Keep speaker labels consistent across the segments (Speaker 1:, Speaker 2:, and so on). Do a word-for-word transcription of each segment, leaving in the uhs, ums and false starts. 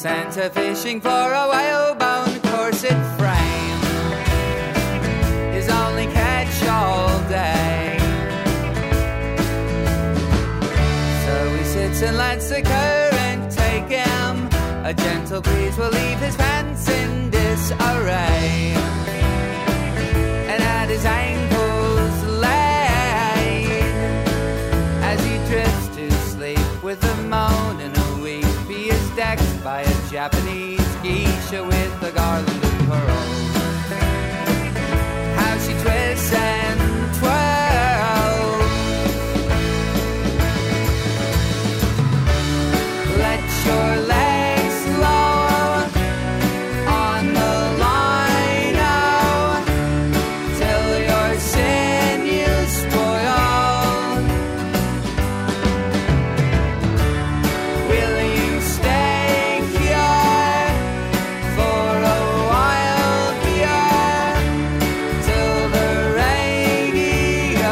Speaker 1: sent her fishing for a whalebone corset frame, his only catch all day. So he sits and lets the current take him. A gentle breeze will leave his pants in disarray, and at his ankles laid, as he drifts to sleep with a moan and a weep, he is decked by a Japanese geisha with a garland of pearls. How she twists and twirls. Let your legs low on the line, oh, till your sinews spoil. Will you stay here for a while here till the radio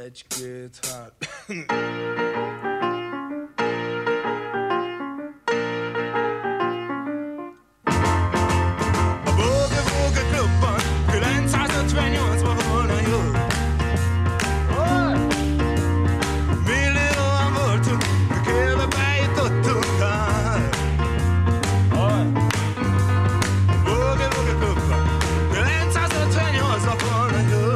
Speaker 2: egy-két hát. A Boogie Woogie Klubban kilencszázötvennyolcban volna jó. Millióan voltunk, kélve bejutottunk hát. A Boogie Woogie Klubban kilencszázötvennyolcban volna jó.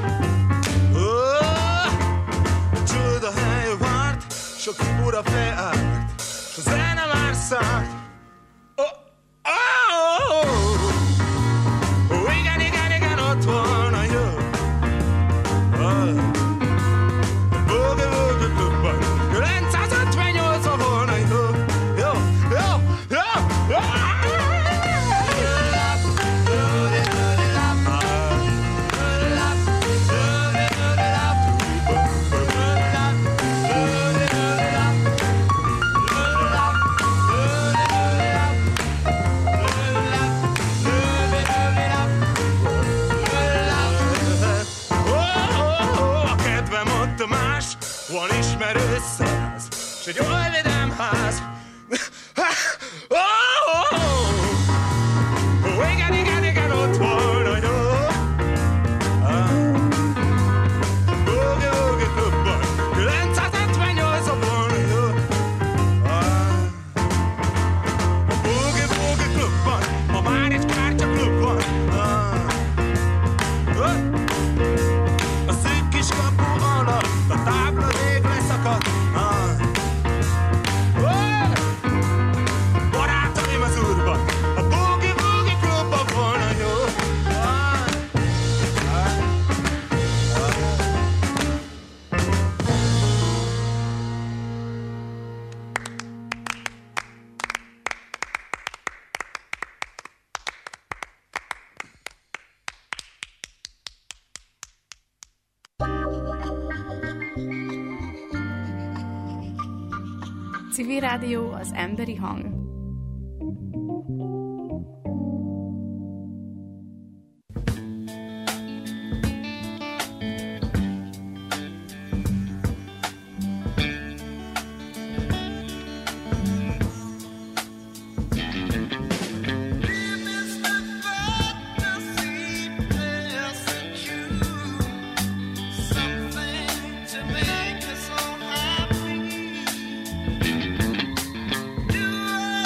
Speaker 2: Csuda hely várt, sok ura felállt, s a zene már szállt. Oh, oh, oh, oh, igen, igen, igen, ott volna jó. Oh. Boogie Woogie Klubban kilencszázötvennyolcban volna jó. Jó, jó, jó, jó. Van ismerő száz, s egy oly vidám ház. Oh, oh, oh. Oh, igen, igen, igen, ott volna jó. Boogie Woogie Klubban kilencszázötvennyolcban volna jó. A Boogie Woogie Klubban ma már egy kártyaklub van. A szűk kis kapu alatt a tábla rég leszakadt. Ah. Oh! Barátaim az úrban, a Boogie Woogie Klubban volna jó. Ah. Ah.
Speaker 3: Civil Rádió, az emberi hang.
Speaker 4: Do I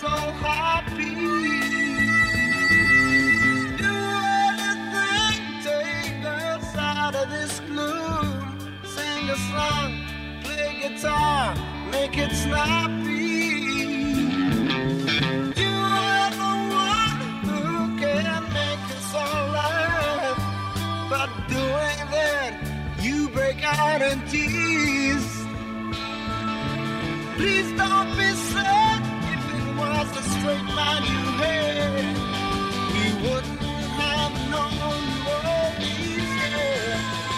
Speaker 4: so happy. Do anything, take us out of this gloom. Sing a song, play guitar, make it snappy. You are the one who can make us all laugh. But doing that, you break out in tears. Please don't be sad. If it was a straight line you had, we wouldn't have known all these years.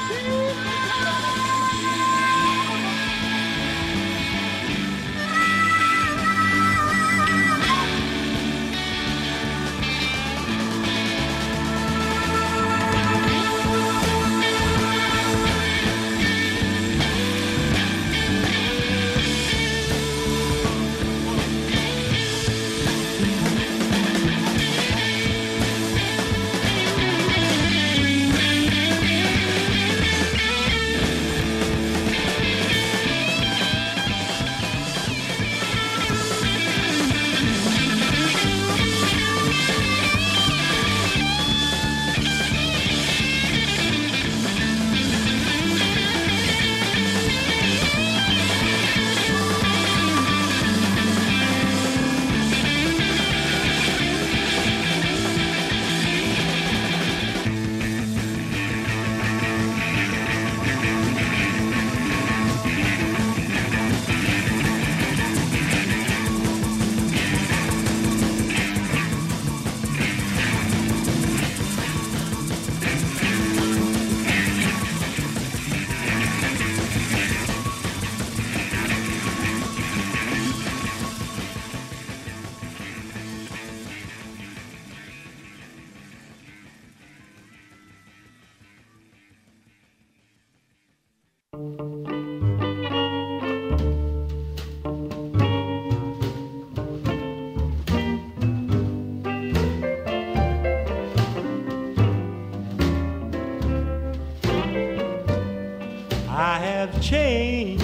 Speaker 5: I have changed,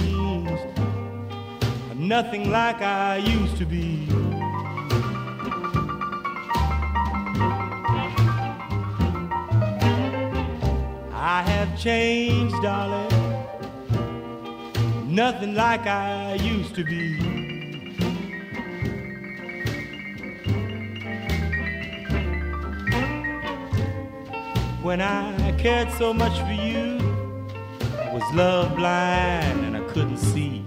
Speaker 5: nothing like I used to be. I have changed, darling, nothing like I used to be. When I cared so much for you, I was love blind and I couldn't see.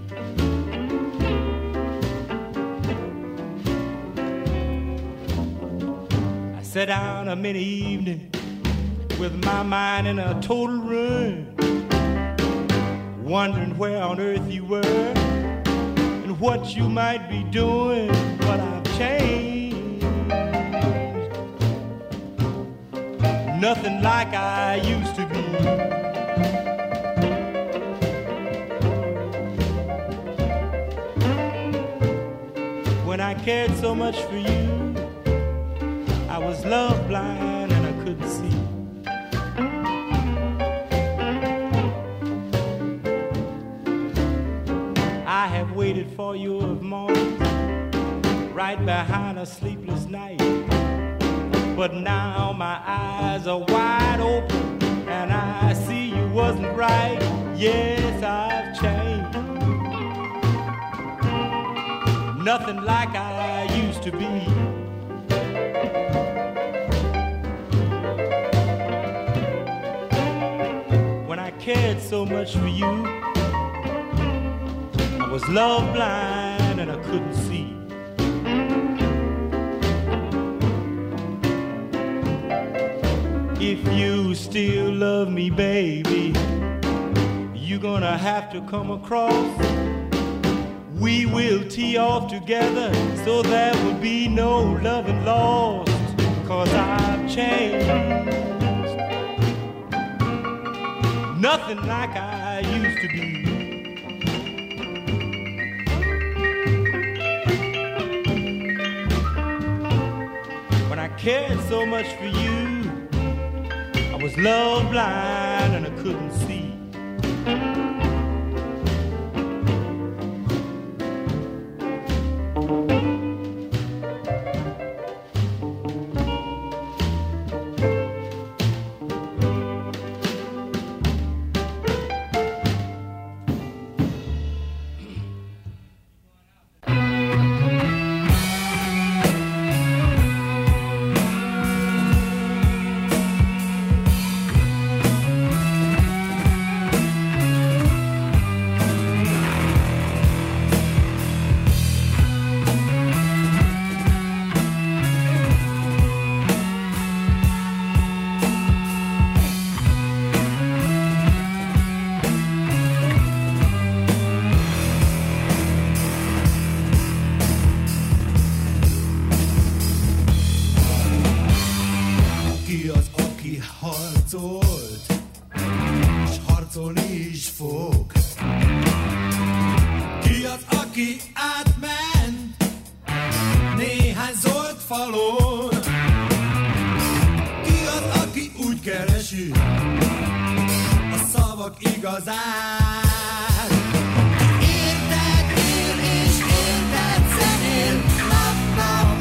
Speaker 5: I sat down a many evening with my mind in a total ruin, wondering where on earth you were and what you might be doing. But I've changed, nothing like I used to be. When I cared so much for you, I was love blind and I couldn't see. I have waited for you of mornings, right behind a sleepless night. But now my eyes are wide open and I see you wasn't right. Yes, I've changed, nothing like I used to be. When I cared so much for you, I was love blind and I couldn't see. If you still love me, baby, you're gonna have to come across. We will tee off together so there will be no loving lost. Cause I've changed, nothing like I used to be. When I cared so much for you, I was love blind and I couldn't see.
Speaker 6: aki átment néhány zolt falon? Ki az, aki úgy keresi a szavak igazán? Ki érted él és érted zenél nap-nap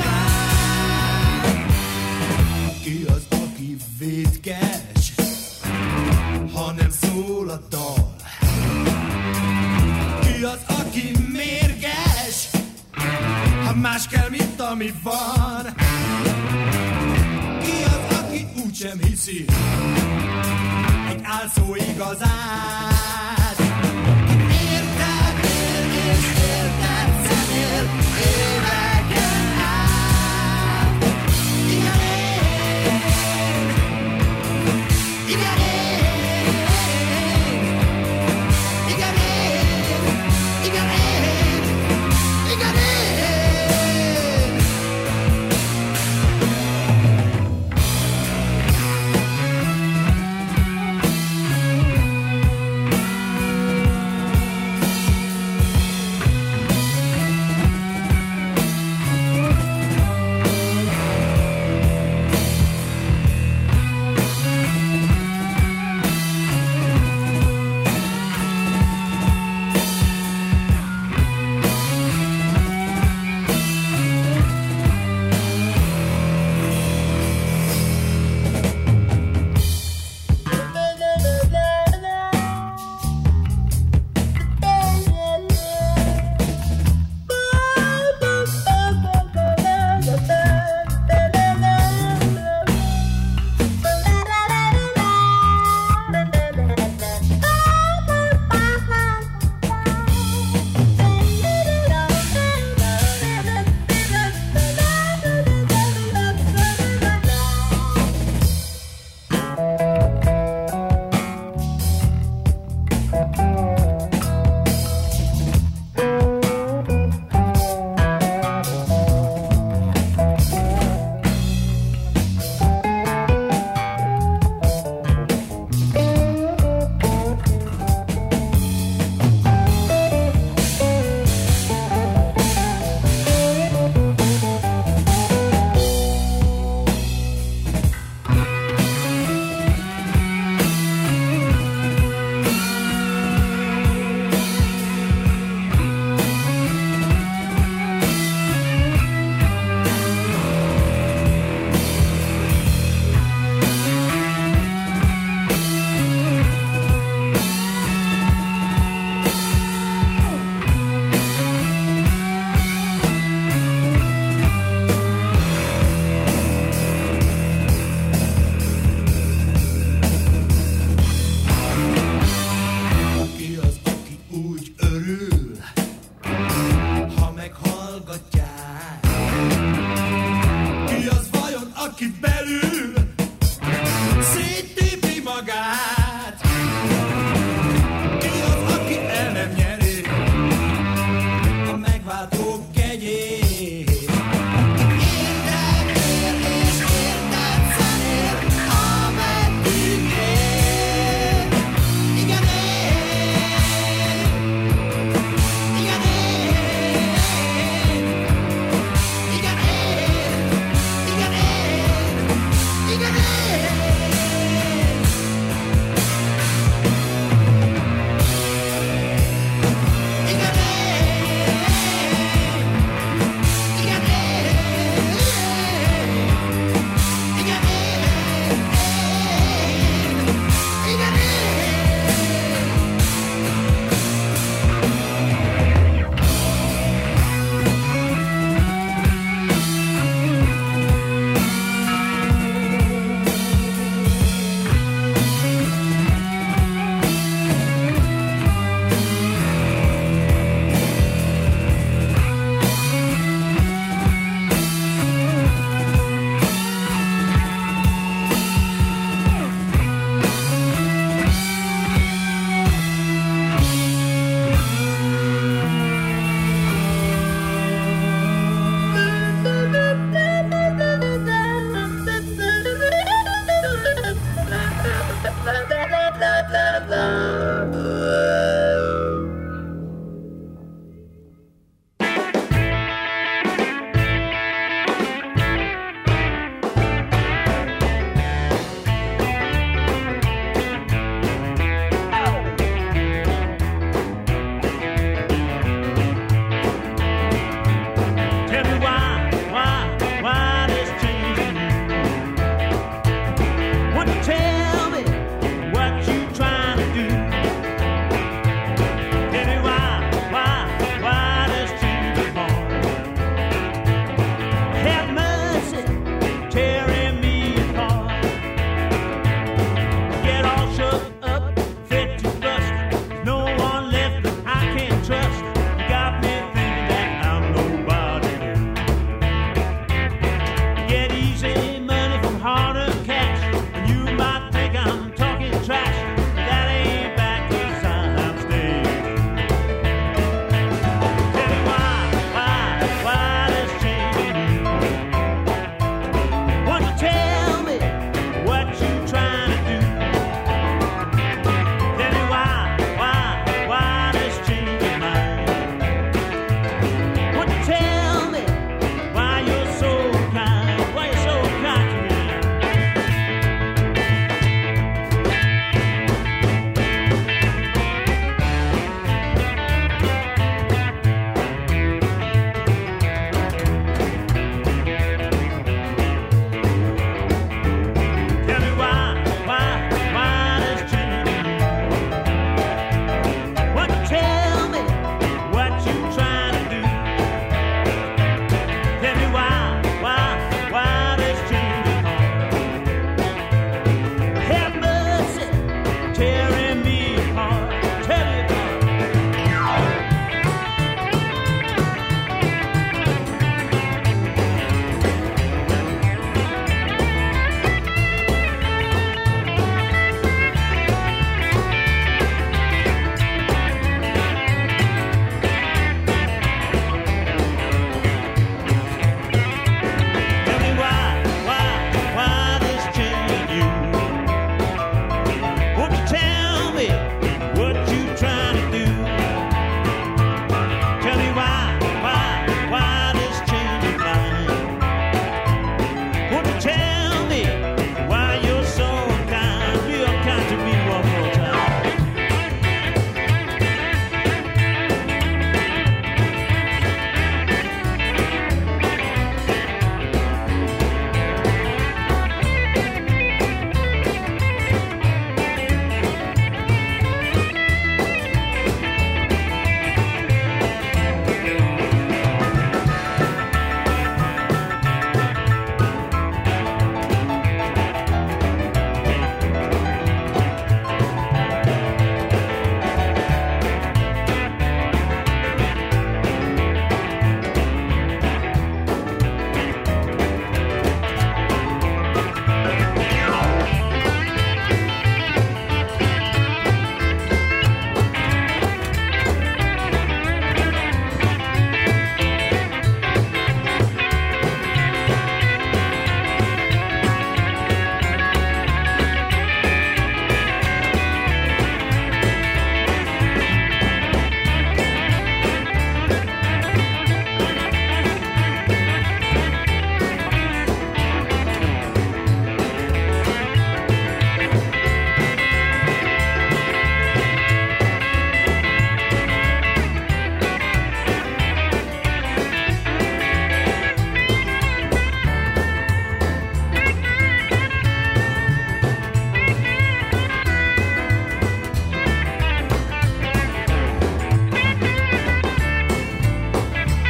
Speaker 6: után? Ki az, aki vétkes, ha nem szól a dal? Ki az, aki mérges, ha más kell, mint ami van? Ki az, aki úgysem hiszi egy álszó igazán?